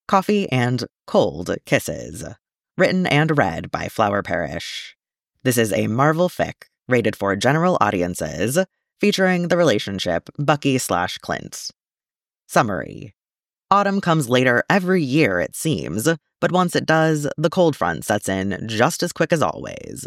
Coffee and Cold Kisses, written and read by Flower Parrish. This is a Marvel fic rated for general audiences, featuring the relationship Bucky/Clint. Summary. Autumn comes later every year, it seems, but once it does, the cold front sets in just as quick as always.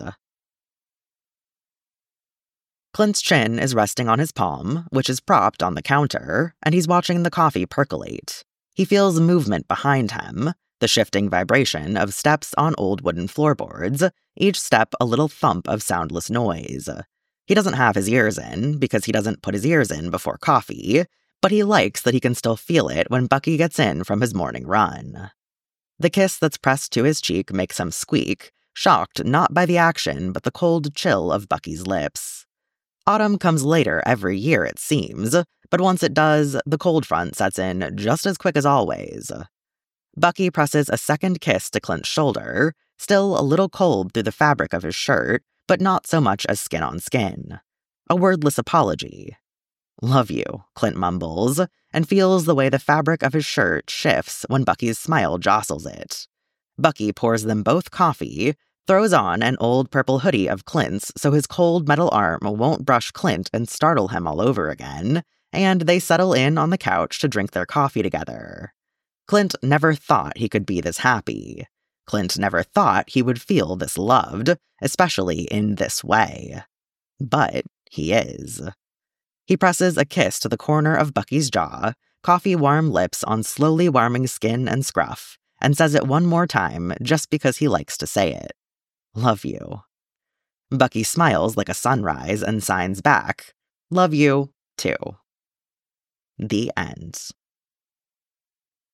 Clint's chin is resting on his palm, which is propped on the counter, and he's watching the coffee percolate. He feels movement behind him, the shifting vibration of steps on old wooden floorboards, each step a little thump of soundless noise. He doesn't have his ears in, because he doesn't put his ears in before coffee, but he likes that he can still feel it when Bucky gets in from his morning run. The kiss that's pressed to his cheek makes him squeak, shocked not by the action but the cold chill of Bucky's lips. Autumn comes later every year, it seems, but once it does, the cold front sets in just as quick as always. Bucky presses a second kiss to Clint's shoulder, still a little cold through the fabric of his shirt, but not so much as skin on skin. A wordless apology. "Love you," Clint mumbles, and feels the way the fabric of his shirt shifts when Bucky's smile jostles it. Bucky pours them both coffee, throws on an old purple hoodie of Clint's so his cold metal arm won't brush Clint and startle him all over again, and they settle in on the couch to drink their coffee together. Clint never thought he could be this happy. Clint never thought he would feel this loved, especially in this way. But he is. He presses a kiss to the corner of Bucky's jaw, coffee-warm lips on slowly warming skin and scruff, and says it one more time just because he likes to say it. "Love you." Bucky smiles like a sunrise and signs back, "Love you, too." The end.